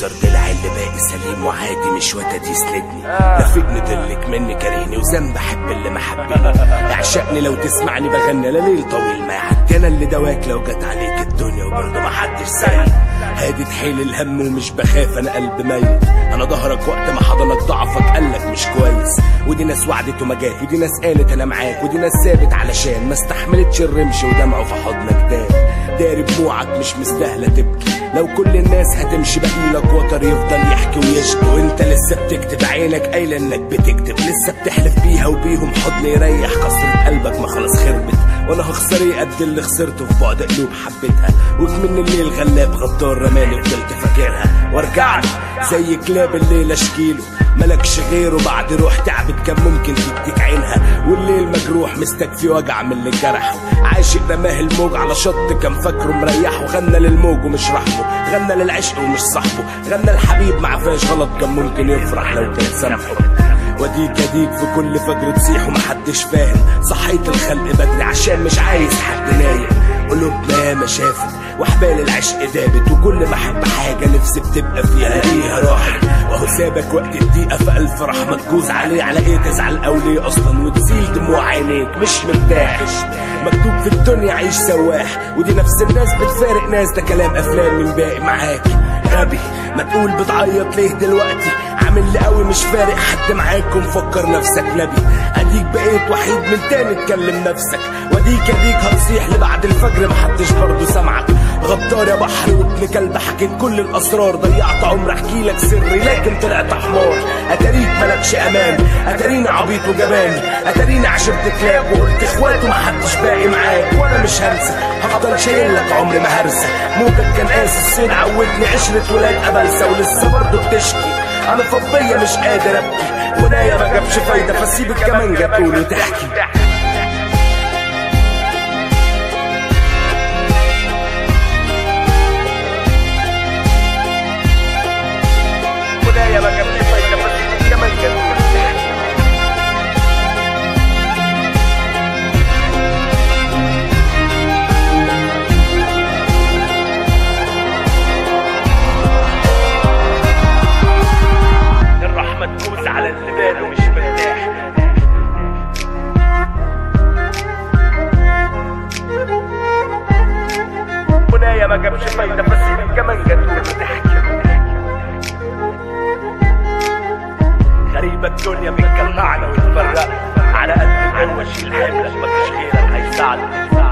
كسر ضلع اللي باقي سليم وعادي مش وتد يسندني. لفقني ضلك مني كارهني وذنب احب اللي ما حبني. اعشقني لو تسمعني بغني لليل طويل ما يعدي. انا اللي دواك لو جت عليك الدنيا وبرضه ما حدش سايق. هادي تحيل الهم ومش بخاف انا قلب ميت. انا ظهرك وقت ما حضنك ضعفك قالك مش كويس. ودي ناس وعدت وما جات ودي ناس قالت انا معاك ودي ناس ثابت علشان ما استحملتش الرمش ودمعه في حضنك داري دموعك مش مستاهله تبكي. لو كل الناس هتمشي بقيلك وتر يفضل يحكي ويشكي وانت لسه بتكتب عينك قايله انك بتكتب. لسه بتحلف بيها وبيهم حضن يريح كسرة قلبك ما خلاص خربت. وانا هخسر ايه قد اللي خسرته في بعد قلوب حبيتها. وكمن الليل غلاب غدار رماني فضلت فاكرها وارجعت زي كلاب الليل اشكيله. ملكش غيره بعد روح تعبت كان ممكن تديك عينها. والليل مجروح مستكفي وجع من اللي جرحه. عاشق رماه الموج على شط كان فاكره مريحه. غنى للموج ومش رحمه غنى للعشق ومش صاحبه. غنى الحبيب ما عفاش غلط كان ممكن يفرح لو كان سامحه. وديك في كل فجر تصيح ومحدش فاهم. صحيت الخلق بدري عشان مش عايز حد نايم. قلوبنا ياما شافت وحبال العشق دابت. وكل ما احب حاجه نفسي بتبقى فيها الاقيها راحت. واهو سابك وقت الضيقه فالف رحمه تجوز عليه. على ايه تزعل او ليه اصلا وتزيل دموع عينيك مش مرتاح. مكتوب في الدنيا عيش سواح ودي نفس الناس بتفارق ناس. ده كلام افلام من باقي معاك غبي. ما تقول بتعيط ليه دلوقتي عامل لي قوي مش فارق حد معاك ومفكر نفسك نبي. اديك بقيت وحيد من تاني تكلم نفسك. وديك هتصيح لبعد الفجر محدش برضه سمعك. غدار يا بحر وابن كلب حكيت كل الاسرار. ضيعت عمر احكي لك سري لكن طلعت حمار. اتاريك ملكش امان اتاريني عبيط وجبان. اتاريني عشرت كلاب وقلت اخوات ومحدش باقي معاك. وانا مش هنسى هفضل شايل لك عمري ما هرسى. موجك كان قاسي الصين عودني عشرة ولاد قبلسه. ولسه برضه بتشكي انا فضيه مش قادر ابكي. ونايا ما جابش فايده فسيب الكمانجه تقول وتحكي. ونايا ما جابش فايده فسيب الكمانجه تقول وتحكي. الرحمه تفوز على اللي باله مش مرتاح. ونايا ما جابش فايده فسيب الكمانجه تقول وتحكي. غريبة الدنيا بتجمعنا وتفرقنا. على قد القوة شيل حملك مفيش غيرك هيساعدك.